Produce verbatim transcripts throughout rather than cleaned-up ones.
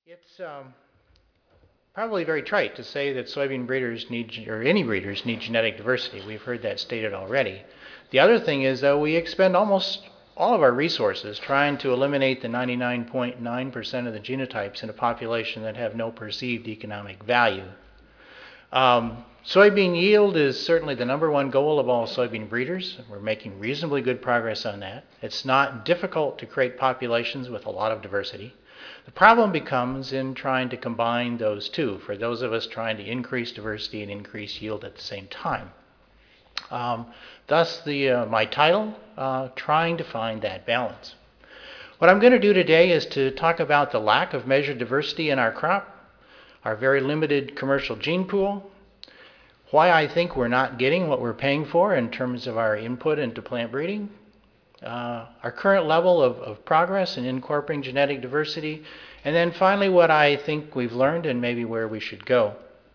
It's um, probably very trite to say that soybean breeders need, or any breeders need genetic diversity. We've heard that stated already. The other thing is, though, we expend almost all of our resources trying to eliminate the ninety-nine point nine percent of the genotypes in a population that have no perceived economic value. Um, soybean yield is certainly the number one goal of all soybean breeders. We're making reasonably good progress on that. It's not difficult to create populations with a lot of diversity. The problem becomes in trying to combine those two, for those of us trying to increase diversity and increase yield at the same time. Um, thus, the, uh, my title, uh, Trying to Find That Balance. What I'm going to do today is to talk about the lack of measured diversity in our crop, our very limited commercial gene pool, why I think we're not getting what we're paying for in terms of our input into plant breeding, uh, our current level of, of progress in incorporating genetic diversity, and then finally what I think we've learned and maybe where we should go.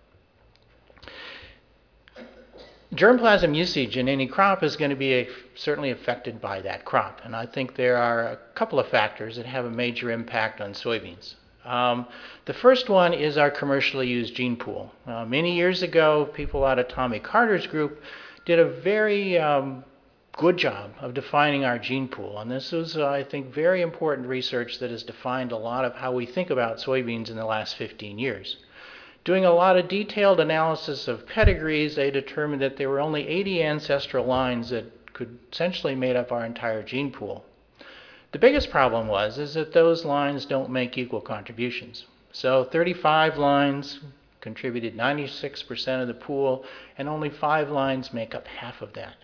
Germplasm usage in any crop is going to be a, certainly affected by that crop, and I think there are a couple of factors that have a major impact on soybeans. Um, the first one is our commercially used gene pool. Uh, many years ago, people out of Tommy Carter's group did a very um, good job of defining our gene pool, and this was, uh, I think, very important research that has defined a lot of how we think about soybeans in the last fifteen years. Doing a lot of detailed analysis of pedigrees, they determined that there were only eighty ancestral lines that could essentially made up our entire gene pool. The biggest problem was is that those lines don't make equal contributions. So thirty-five lines contributed ninety-six percent of the pool, and only five lines make up half of that.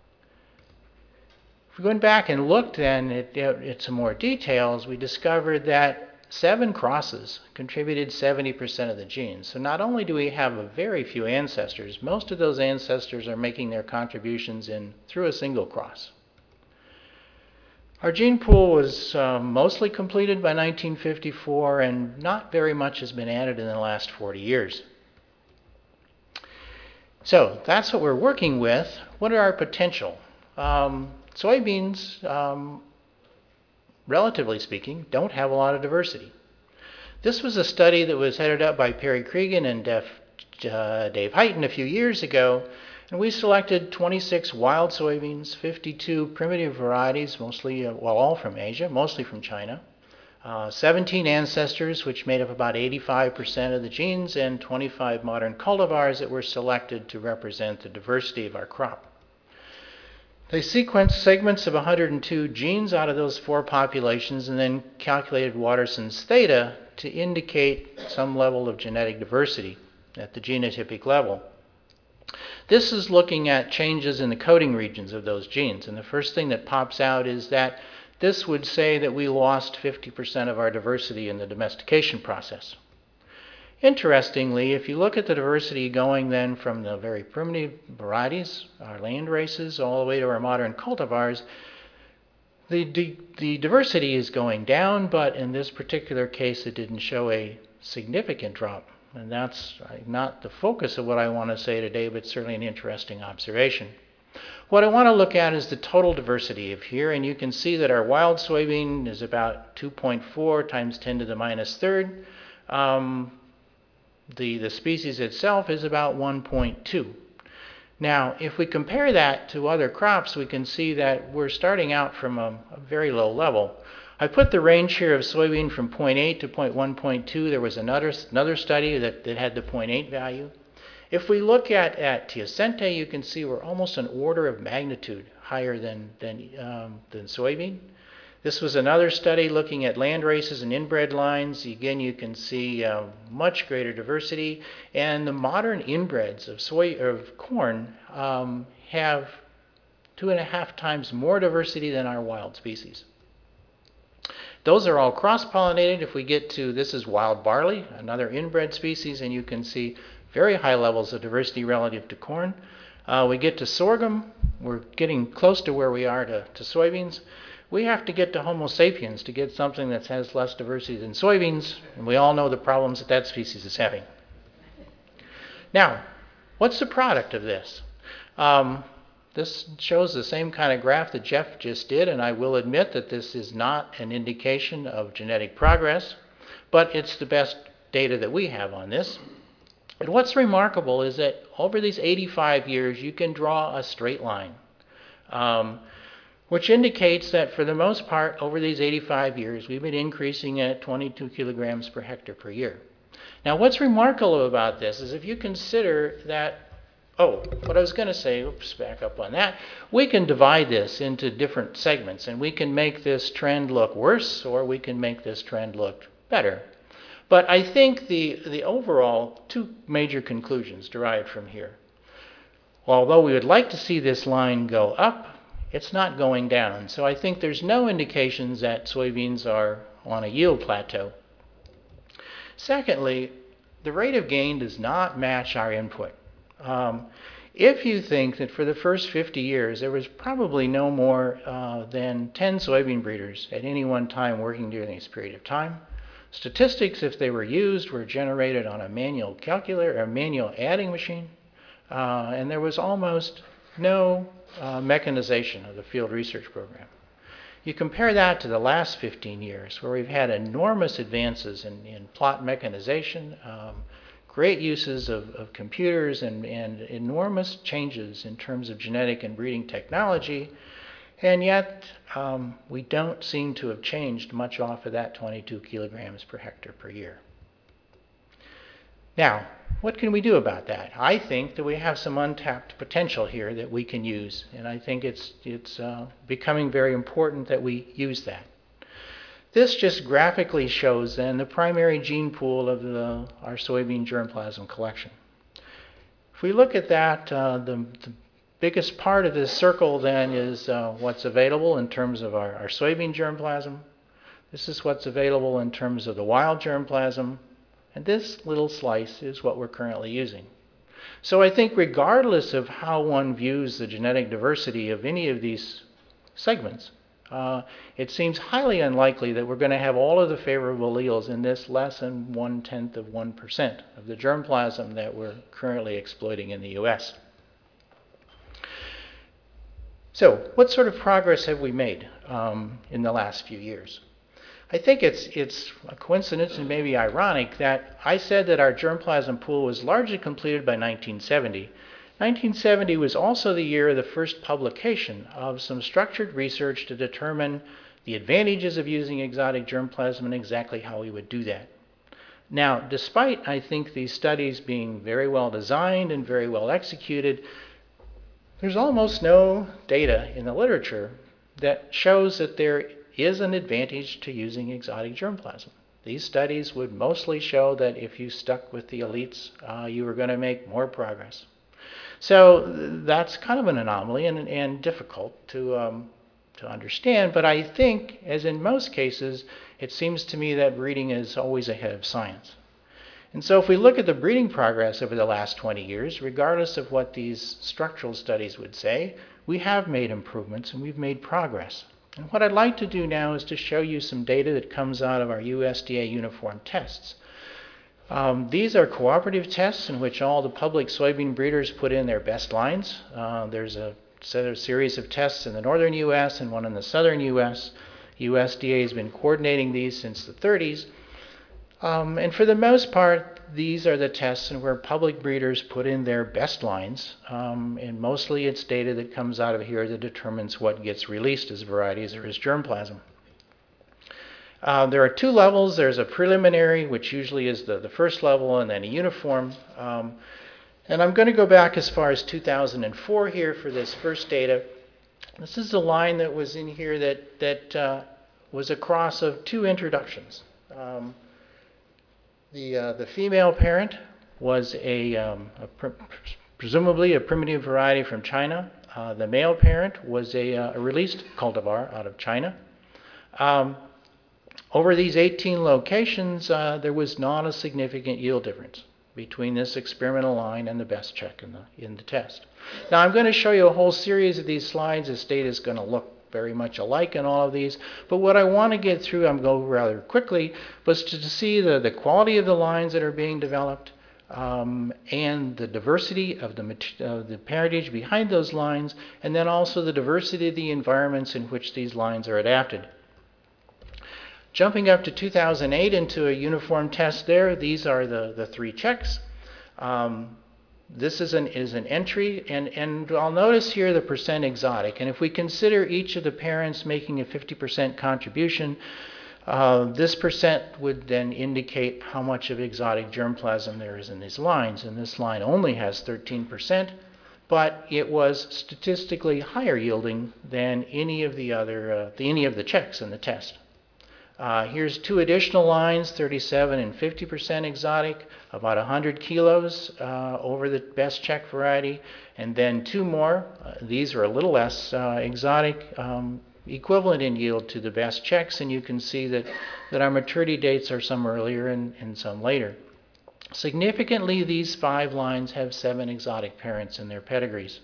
If we went back and looked then at, at some more details, we discovered that seven crosses contributed seventy percent of the genes. So not only do we have a very few ancestors, most of those ancestors are making their contributions in through a single cross. Our gene pool was uh, mostly completed by nineteen fifty-four, and not very much has been added in the last forty years. So that's what we're working with. What are our potential? Um, soybeans, um, relatively speaking, don't have a lot of diversity. This was a study that was headed up by Perry Cregan and Def, uh, Dave Heighton a few years ago. And we selected twenty-six wild soybeans, fifty-two primitive varieties, mostly, uh, well, all from Asia, mostly from China, uh, seventeen ancestors, which made up about eighty-five percent of the genes, and twenty-five modern cultivars that were selected to represent the diversity of our crop. They sequenced segments of one hundred two genes out of those four populations and then calculated Watterson's theta to indicate some level of genetic diversity at the genotypic level. This is looking at changes in the coding regions of those genes, and the first thing that pops out is that this would say that we lost fifty percent of our diversity in the domestication process. Interestingly, if you look at the diversity going then from the very primitive varieties, our land races, all the way to our modern cultivars, the, the, the diversity is going down, but in this particular case it didn't show a significant drop. And that's not the focus of what I want to say today, but certainly an interesting observation. What I want to look at is the total diversity of here, and you can see that our wild soybean is about two point four times ten to the minus third. Um, the, the species itself is about one point two. Now, if we compare that to other crops, we can see that we're starting out from a, a very low level. I put the range here of soybean from zero point eight to zero point one point two. There was another, another study that, that had the zero point eight value. If we look at, at Teosinte, you can see we're almost an order of magnitude higher than, than, um, than soybean. This was another study looking at land races and inbred lines. Again, you can see uh, much greater diversity. And the modern inbreds of, soy, of corn um, have two and a half times more diversity than our wild species. Those are all cross-pollinated. If we get to, this is wild barley, another inbred species, and you can see very high levels of diversity relative to corn. Uh, we get to sorghum, we're getting close to where we are to, to soybeans. We have to get to Homo sapiens to get something that has less diversity than soybeans, and we all know the problems that that species is having. Now, what's the product of this? Um, This shows the same kind of graph that Jeff just did, and I will admit that this is not an indication of genetic progress. but it's the best data that we have on this. And what's remarkable is that over these eighty-five years, you can draw a straight line, um, which indicates that for the most part, over these eighty-five years, we've been increasing at twenty-two kilograms per hectare per year. Now, what's remarkable about this is if you consider that, oh, what I was going to say, oops, back up on that, we can divide this into different segments, and we can make this trend look worse, or we can make this trend look better. But I think the, the overall two major conclusions derived from here. Although we would like to see this line go up, it's not going down. So I think there's no indications that soybeans are on a yield plateau. Secondly, the rate of gain does not match our input. Um, if you think that for the first fifty years there was probably no more uh, than ten soybean breeders at any one time working during this period of time, statistics, if they were used, were generated on a manual calculator, a manual adding machine, uh, and there was almost no uh, mechanization of the field research program. You compare that to the last fifteen years, where we've had enormous advances in, in plot mechanization, um, great uses of, of computers, and, and enormous changes in terms of genetic and breeding technology, and yet um, we don't seem to have changed much off of that twenty-two kilograms per hectare per year. Now, what can we do about that? I think that we have some untapped potential here that we can use, and I think it's, it's uh, becoming very important that we use that. This just graphically shows then the primary gene pool of the, our soybean germplasm collection. If we look at that, uh, the, the biggest part of this circle then is uh, what's available in terms of our, our soybean germplasm. This is what's available in terms of the wild germplasm. And this little slice is what we're currently using. So I think regardless of how one views the genetic diversity of any of these segments, uh, it seems highly unlikely that we're going to have all of the favorable alleles in this less than one-tenth of one percent of the germplasm that we're currently exploiting in the U S. So what sort of progress have we made um, in the last few years? I think it's, it's a coincidence and maybe ironic that I said that our germplasm pool was largely completed by nineteen seventy. nineteen seventy was also the year of the first publication of some structured research to determine the advantages of using exotic germplasm and exactly how we would do that. Now, despite, I think, these studies being very well designed and very well executed, there's almost no data in the literature that shows that there is an advantage to using exotic germplasm. These studies would mostly show that if you stuck with the elites, uh, you were going to make more progress. So that's kind of an anomaly and, and difficult to, um, to understand, but I think, as in most cases, it seems to me that breeding is always ahead of science. And so if we look at the breeding progress over the last twenty years, regardless of what these structural studies would say, we have made improvements and we've made progress. And what I'd like to do now is to show you some data that comes out of our U S D A uniform tests. Um, these are cooperative tests in which all the public soybean breeders put in their best lines. Uh, there's a, a series of tests in the northern U S and one in the southern U S. U S D A has been coordinating these since the thirties. Um, and for the most part, these are the tests in where public breeders put in their best lines, um, and mostly it's data that comes out of here that determines what gets released as varieties or as germplasm. Uh, there are two levels. There's a preliminary, which usually is the, the first level, and then a uniform. Um, and I'm going to go back as far as two thousand four here for this first data. This is a line that was in here that, that uh, was a cross of two introductions. Um, The, uh, the female parent was a, um, a pr presumably a primitive variety from China. Uh, the male parent was a, uh, a released cultivar out of China. Um, over these eighteen locations, uh, there was not a significant yield difference between this experimental line and the best check in the, in the test. Now I'm going to show you a whole series of these slides. This data is going to look very much alike in all of these, but what I want to get through, I'm going to go rather quickly, was to, to see the, the quality of the lines that are being developed um, and the diversity of the, uh, the parentage behind those lines, and then also the diversity of the environments in which these lines are adapted. Jumping up to two thousand eight into a uniform test there, these are the, the three checks. Um, this is an, is an entry, and, and I'll notice here the percent exotic. And if we consider each of the parents making a fifty percent contribution, uh, this percent would then indicate how much of exotic germplasm there is in these lines. And this line only has thirteen percent, but it was statistically higher yielding than any of the other, uh, the, any of the checks in the test. Uh, here's two additional lines, thirty-seven and fifty percent exotic, about one hundred kilos uh, over the best check variety, and then two more. Uh, these are a little less uh, exotic, um, equivalent in yield to the best checks, and you can see that, that our maturity dates are some earlier and, and some later. Significantly, these five lines have seven exotic parents in their pedigrees.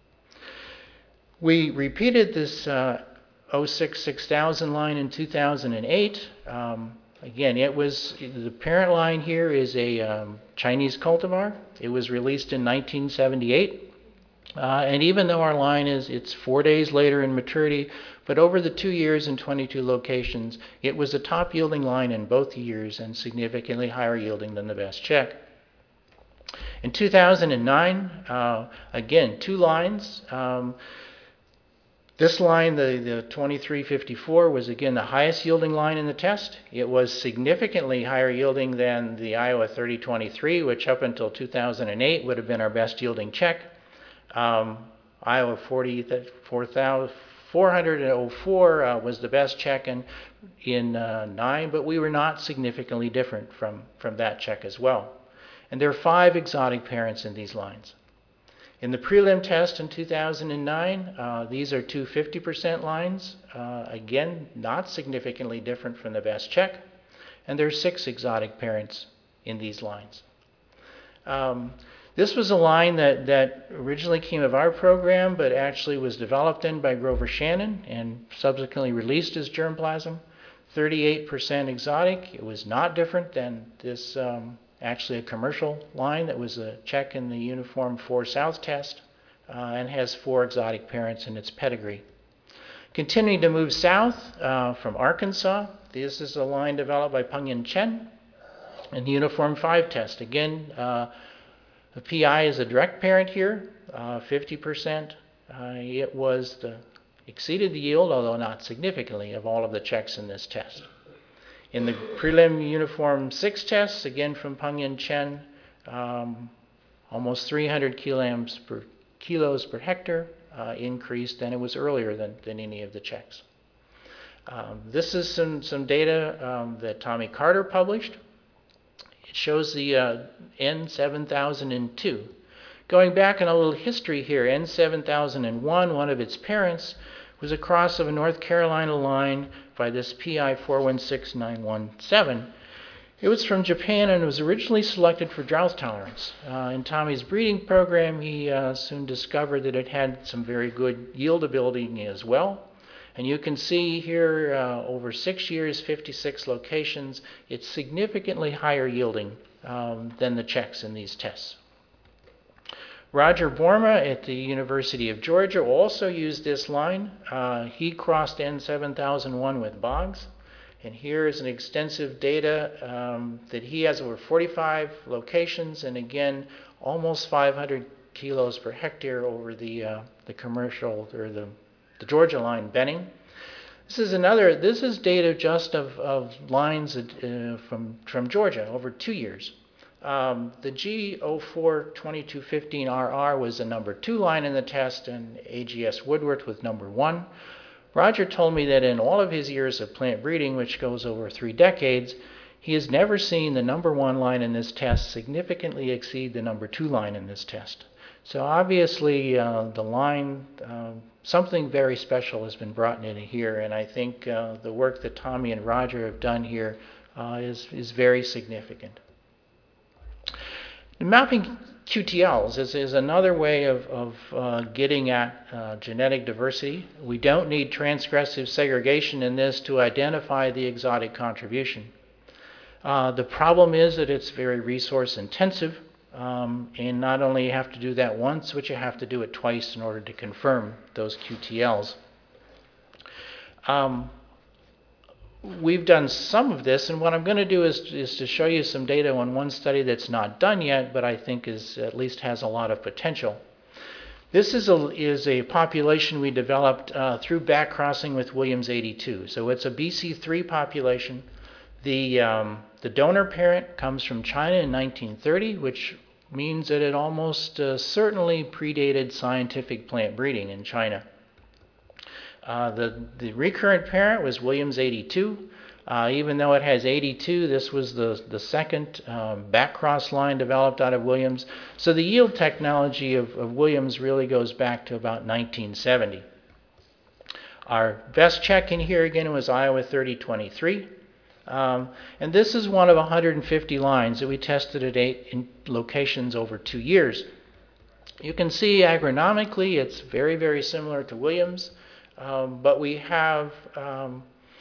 We repeated this uh, oh six six thousand line in two thousand eight. Um, again, it was the parent line here is a um, Chinese cultivar. It was released in nineteen seventy-eight, uh, and even though our line is it's four days later in maturity, but over the two years and twenty-two locations, it was a top yielding line in both years and significantly higher yielding than the best check. In two thousand nine, uh, again, two lines. Um, This line, the, the twenty-three fifty-four, was again the highest yielding line in the test. It was significantly higher yielding than the Iowa thirty twenty-three, which up until two thousand eight would have been our best yielding check. Um, Iowa four hundred oh four uh, was the best check in, in uh, nine, but we were not significantly different from, from that check as well. And there are five exotic parents in these lines. In the prelim test in two thousand nine, uh, these are two fifty percent lines. Uh, again, not significantly different from the best check. And there are six exotic parents in these lines. Um, this was a line that, that originally came of our program, but actually was developed in by Grover Shannon and subsequently released as germplasm. thirty-eight percent exotic. It was not different than this um, actually a commercial line that was a check in the Uniform four South test uh, and has four exotic parents in its pedigree. Continuing to move south uh, from Arkansas, this is a line developed by Peng-Yin Chen in the Uniform five test. Again, uh, the P I is a direct parent here, uh, fifty percent. Uh, it was the, exceeded the yield, although not significantly, of all of the checks in this test. In the prelim Uniform six tests, again from Peng-Yin Chen, um, almost three hundred kilograms per, kilos per hectare uh, increased than it was earlier than, than any of the checks. Um, this is some, some data um, that Tommy Carter published. It shows the uh, N seven thousand two. Going back in a little history here, N seven thousand one, one of its parents, was a cross of a North Carolina line by this P I four one six nine one seven. It was from Japan and was originally selected for drought tolerance. Uh, in Tommy's breeding program, he uh, soon discovered that it had some very good yield ability as well. And you can see here, uh, over six years, fifty-six locations, it's significantly higher yielding um, than the checks in these tests. Roger Borma at the University of Georgia also used this line. Uh, he crossed N seven thousand one with Boggs. And here is an extensive data um, that he has over forty-five locations, and again, almost five hundred kilos per hectare over the, uh, the commercial, or the, the Georgia line Benning. This is another, this is data just of, of lines uh, from, from Georgia over two years. Um, the G zero four twenty-two fifteen R R was the number two line in the test, and A G S Woodworth was number one. Roger told me that in all of his years of plant breeding, which goes over three decades, he has never seen the number one line in this test significantly exceed the number two line in this test. So obviously uh, the line, uh, something very special has been brought in here, and I think uh, the work that Tommy and Roger have done here uh, is, is very significant. Mapping Q T Ls is, is another way of, of uh, getting at uh, genetic diversity. We don't need transgressive segregation in this to identify the exotic contribution. Uh, the problem is that it's very resource intensive, um, and not only you have to do that once, but you have to do it twice in order to confirm those Q T Ls. Um, we've done some of this, and what I'm going to do is, is to show you some data on one study that's not done yet, but I think is at least has a lot of potential. This is a, is a population we developed uh, through backcrossing with Williams eighty-two. So it's a B C three population. The, um, the donor parent comes from China in nineteen thirty, which means that it almost uh, certainly predated scientific plant breeding in China. Uh, the, the recurrent parent was Williams eighty-two. Uh, even though it has eighty-two, this was the, the second um, backcross line developed out of Williams. So the yield technology of, of Williams really goes back to about nineteen seventy. Our best check in here again was Iowa thirty twenty-three. Um, and this is one of one hundred fifty lines that we tested at eight in locations over two years. You can see agronomically it's very, very similar to Williams. Um, but we have um,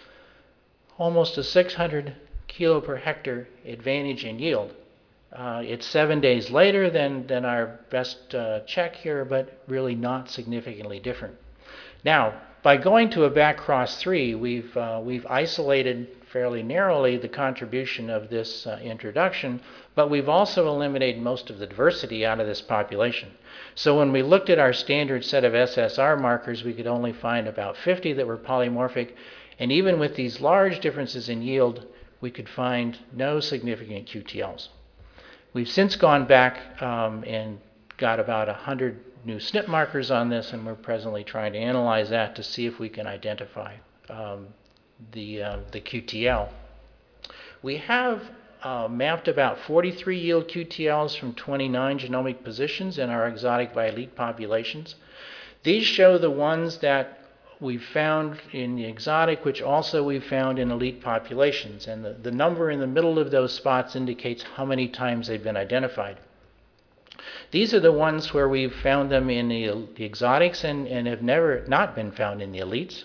almost a six hundred kilo per hectare advantage in yield. Uh, it's seven days later than, than our best uh, check here, but really not significantly different. Now, by going to a backcross three, we've, uh, we've isolated fairly narrowly the contribution of this uh, introduction, but we've also eliminated most of the diversity out of this population. So when we looked at our standard set of S S R markers, we could only find about fifty that were polymorphic, and even with these large differences in yield, we could find no significant Q T Ls. We've since gone back um, and got about one hundred new S N P markers on this, and we're presently trying to analyze that to see if we can identify um, the, uh, the Q T L. We have uh, mapped about forty-three yield Q T Ls from twenty-nine genomic positions in our exotic by elite populations. These show the ones that we've found in the exotic, which also we've found in elite populations. And the, the number in the middle of those spots indicates how many times they've been identified. These are the ones where we've found them in the, the exotics and, and have never not been found in the elites.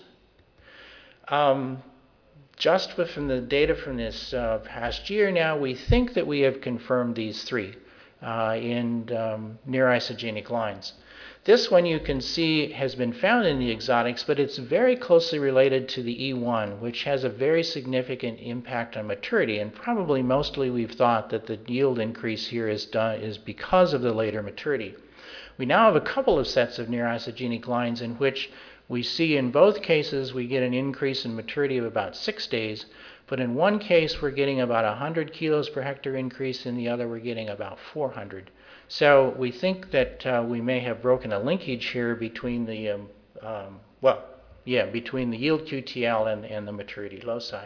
Um, just from the data from this uh, past year now, we think that we have confirmed these three uh, in um, near isogenic lines. This one you can see has been found in the exotics, but it's very closely related to the E one, which has a very significant impact on maturity, and probably mostly we've thought that the yield increase here is, done, is because of the later maturity. We now have a couple of sets of near isogenic lines in which we see in both cases we get an increase in maturity of about six days, but in one case we're getting about one hundred kilos per hectare increase, in the other we're getting about four hundred. So we think that uh, we may have broken a linkage here between the, um, um, well, yeah, between the yield Q T L and, and the maturity loci.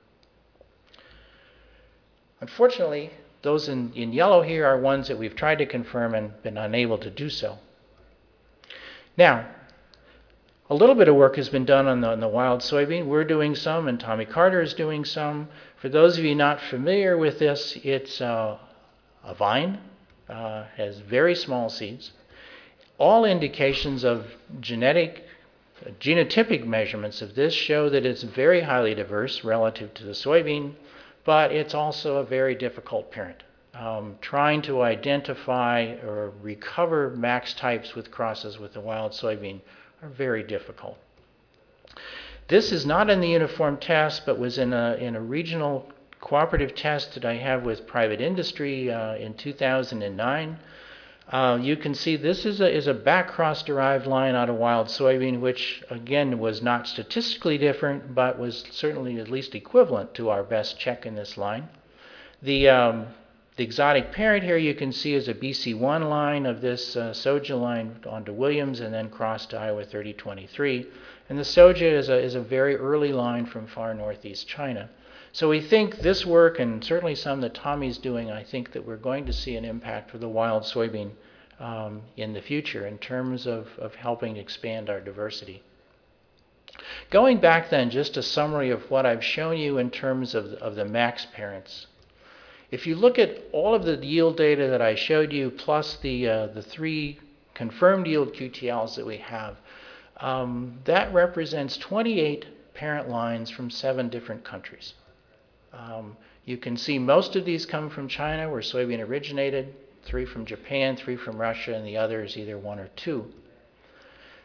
Unfortunately, those in, in yellow here are ones that we've tried to confirm and been unable to do so. Now, a little bit of work has been done on the, on the wild soybean. We're doing some, and Tommy Carter is doing some. For those of you not familiar with this, it's uh, a vine, uh, has very small seeds. All indications of genetic, uh, genotypic measurements of this show that it's very highly diverse relative to the soybean, but it's also a very difficult parent. Um, trying to identify or recover max types with crosses with the wild soybean are very difficult. This is not in the uniform test, but was in a, in a regional cooperative test that I have with private industry uh, in two thousand nine. Uh, you can see this is a, is a backcross derived line out of wild soybean, which again was not statistically different, but was certainly at least equivalent to our best check in this line. The um, The exotic parent here you can see is a B C one line of this uh, Soja line onto Williams and then crossed to Iowa thirty twenty-three. And the Soja is a, is a very early line from far northeast China. So we think this work, and certainly some that Tommy's doing, I think that we're going to see an impact for the wild soybean um, in the future in terms of, of helping expand our diversity. Going back then, just a summary of what I've shown you in terms of, of the max parents. If you look at all of the yield data that I showed you, plus the, uh, the three confirmed yield Q T Ls that we have, um, that represents twenty-eight parent lines from seven different countries. Um, you can see most of these come from China, where soybean originated, three from Japan, three from Russia, and the others either one or two.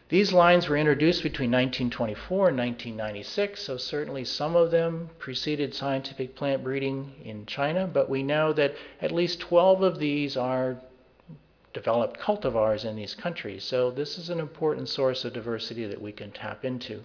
These lines were introduced between nineteen twenty-four and nineteen ninety-six, so certainly some of them preceded scientific plant breeding in China, but we know that at least twelve of these are developed cultivars in these countries. So this is an important source of diversity that we can tap into.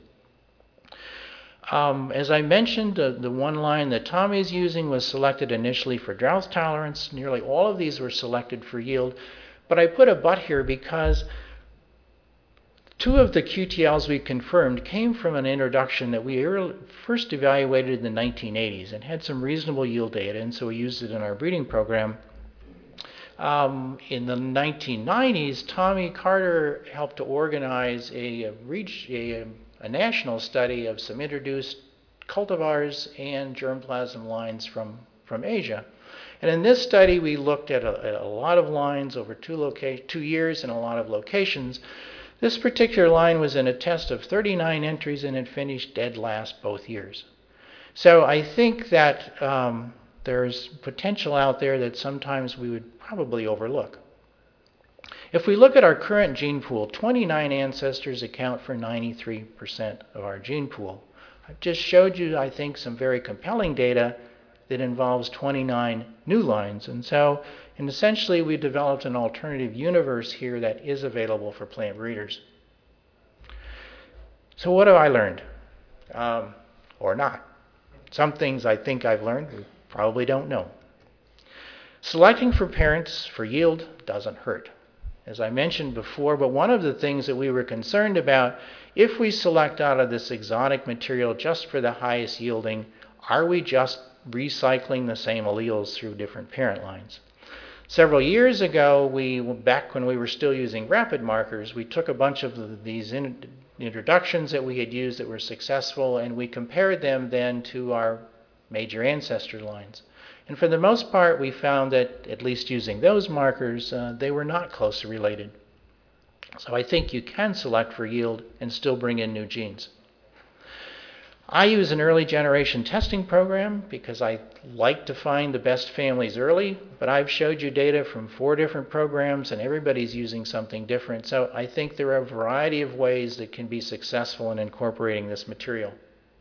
Um, as I mentioned, uh, the one line that Tommy is using was selected initially for drought tolerance. Nearly all of these were selected for yield, but I put a but here because two of the Q T Ls we confirmed came from an introduction that we early, first evaluated in the nineteen eighties and had some reasonable yield data, and so we used it in our breeding program. Um, in the nineteen nineties, Tommy Carter helped to organize a, a, reach, a, a national study of some introduced cultivars and germplasm lines from, from Asia. And in this study, we looked at a, at a lot of lines over two, loca two years in a lot of locations. This particular line was in a test of thirty-nine entries and it finished dead last both years. So I think that um, there's potential out there that sometimes we would probably overlook. If we look at our current gene pool, twenty-nine ancestors account for ninety-three percent of our gene pool. I've just showed you, I think, some very compelling data that involves twenty-nine new lines. And so, and essentially, we developed an alternative universe here that is available for plant breeders. So what have I learned? Um, or not. Some things I think I've learned, we probably don't know. Selecting for parents for yield doesn't hurt, as I mentioned before, but one of the things that we were concerned about, if we select out of this exotic material just for the highest yielding, are we just recycling the same alleles through different parent lines? Several years ago, we, back when we were still using rapid markers, we took a bunch of the, these in, introductions that we had used that were successful, and we compared them then to our major ancestor lines. And for the most part, we found that, at least using those markers, uh, they were not closely related. So I think you can select for yield and still bring in new genes. I use an early generation testing program because I like to find the best families early, but I've showed you data from four different programs and everybody's using something different. So I think there are a variety of ways that can be successful in incorporating this material.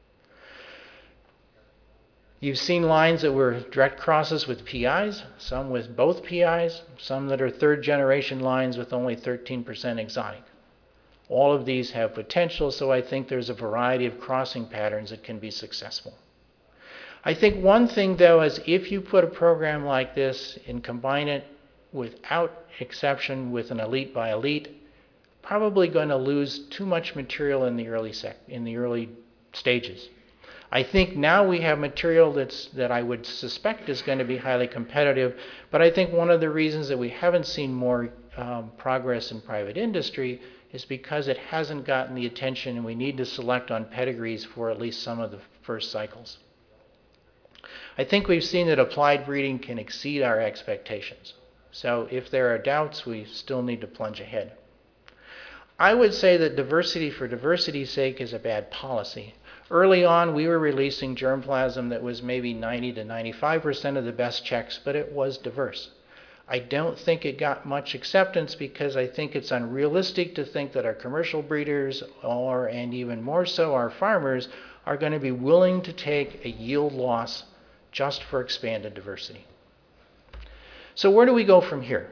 You've seen lines that were direct crosses with P Is, some with both P Is, some that are third generation lines with only thirteen percent exotic. All of these have potential, so I think there's a variety of crossing patterns that can be successful. I think one thing, though, is if you put a program like this and combine it without exception with an elite by elite, probably going to lose too much material in the early sec in the early stages. I think now we have material that's, that I would suspect is going to be highly competitive, but I think one of the reasons that we haven't seen more um, progress in private industry is because it hasn't gotten the attention, and we need to select on pedigrees for at least some of the first cycles. I think we've seen that applied breeding can exceed our expectations. So if there are doubts, we still need to plunge ahead. I would say that diversity for diversity's sake is a bad policy. Early on, we were releasing germplasm that was maybe ninety to ninety-five percent of the best checks, but it was diverse. I don't think it got much acceptance because I think it's unrealistic to think that our commercial breeders, or and even more so our farmers, are going to be willing to take a yield loss just for expanded diversity. So where do we go from here?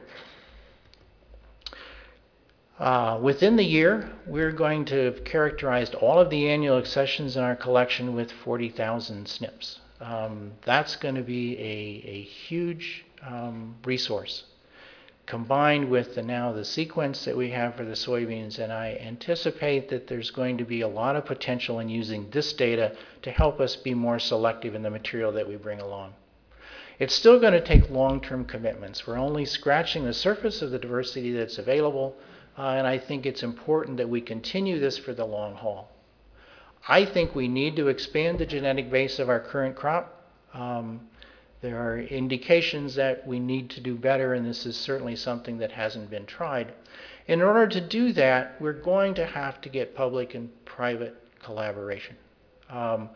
Uh, within the year, we're going to have characterized all of the annual accessions in our collection with forty thousand S N Ps. Um, that's going to be a, a huge um, resource, combined with the, now the sequence that we have for the soybeans, and I anticipate that there's going to be a lot of potential in using this data to help us be more selective in the material that we bring along. It's still going to take long-term commitments. We're only scratching the surface of the diversity that's available, uh, and I think it's important that we continue this for the long haul. I think we need to expand the genetic base of our current crop. Um, there are indications that we need to do better, and this is certainly something that hasn't been tried. In order to do that, we're going to have to get public and private collaboration. Um,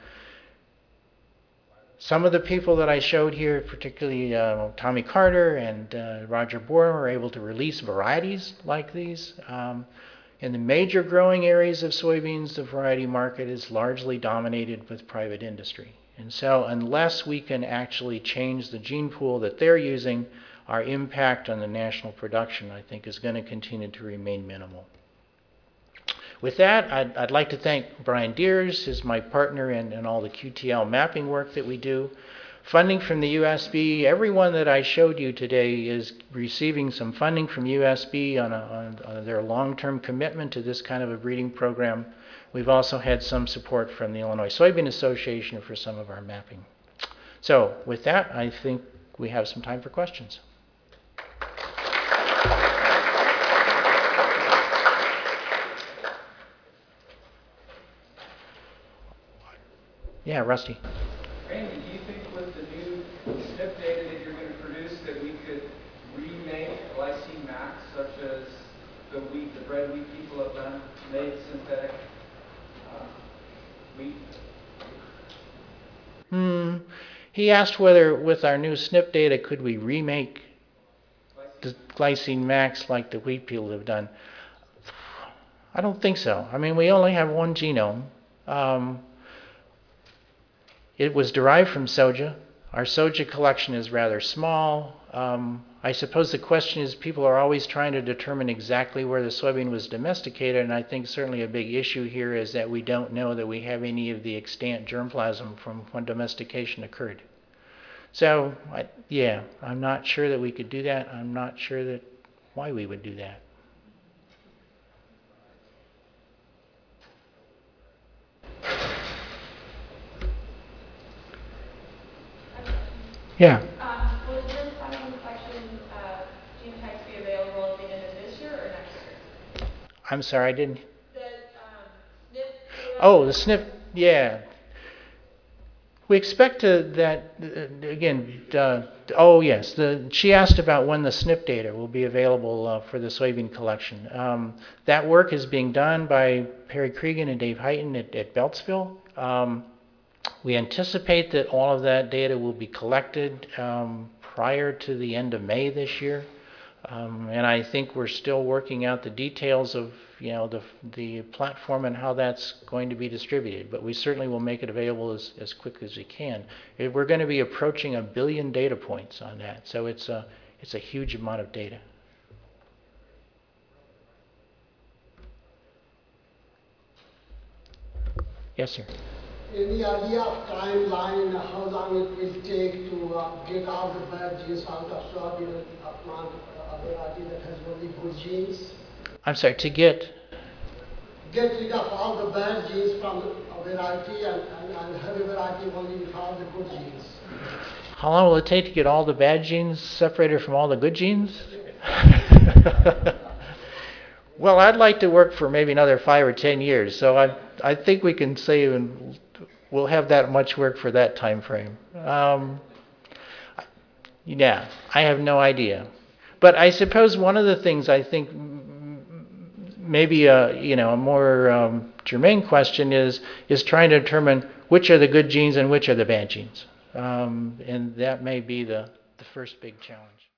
some of the people that I showed here, particularly uh, Tommy Carter and uh, Roger Bourne, were able to release varieties like these. Um, In the major growing areas of soybeans, the variety market is largely dominated with private industry. And so unless we can actually change the gene pool that they're using, our impact on the national production, I think, is going to continue to remain minimal. With that, I'd, I'd like to thank Brian Deers, who's my partner in, in all the Q T L mapping work that we do. Funding from the U S B, everyone that I showed you today is receiving some funding from U S B on, a, on, on their long-term commitment to this kind of a breeding program. We've also had some support from the Illinois Soybean Association for some of our mapping. So with that, I think we have some time for questions. Yeah, Rusty. Randy, do you think with the new S N P data that you're going to produce that we could remake glycine max, such as the wheat, the bread wheat people have done, made synthetic uh, wheat? Hmm. He asked whether with our new S N P data could we remake the glycine max like the wheat people have done. I don't think so. I mean, we only have one genome. Um, It was derived from soja. Our soja collection is rather small. Um, I suppose the question is people are always trying to determine exactly where the soybean was domesticated, and I think certainly a big issue here is that we don't know that we have any of the extant germplasm from when domestication occurred. So, I, yeah, I'm not sure that we could do that. I'm not sure that why we would do that. Yeah. Um, will the germplasm collection uh, genotypes be available at the end of this year or next year? I'm sorry, I didn't. The um, S N P. Oh, the S N P, yeah. We expect to, that, uh, again, uh, oh yes, the, she asked about when the S N P data will be available uh, for the soybean collection. Um, that work is being done by Perry Cregan and Dave Heighton at, at Beltsville. Um, We anticipate that all of that data will be collected um, prior to the end of May this year. Um, and I think we're still working out the details of, you know, the, the platform and how that's going to be distributed. But we certainly will make it available as, as quick as we can. It, we're going to be approaching a billion data points on that. So it's a, it's a huge amount of data. Yes, sir. Any idea of timeline, how long it will take to uh, get all the bad genes out of soybean, a plant, a variety that has only good genes? I'm sorry, to get? Get rid of all the bad genes from a variety and, and, and have a variety only with all the good genes. How long will it take to get all the bad genes separated from all the good genes? Well, I'd like to work for maybe another five or ten years, so I, I think we can save and we'll have that much work for that time frame. Um, yeah, I have no idea. But I suppose one of the things I think maybe a, you know, a more um, germane question is, is trying to determine which are the good genes and which are the bad genes. Um, and that may be the, the first big challenge.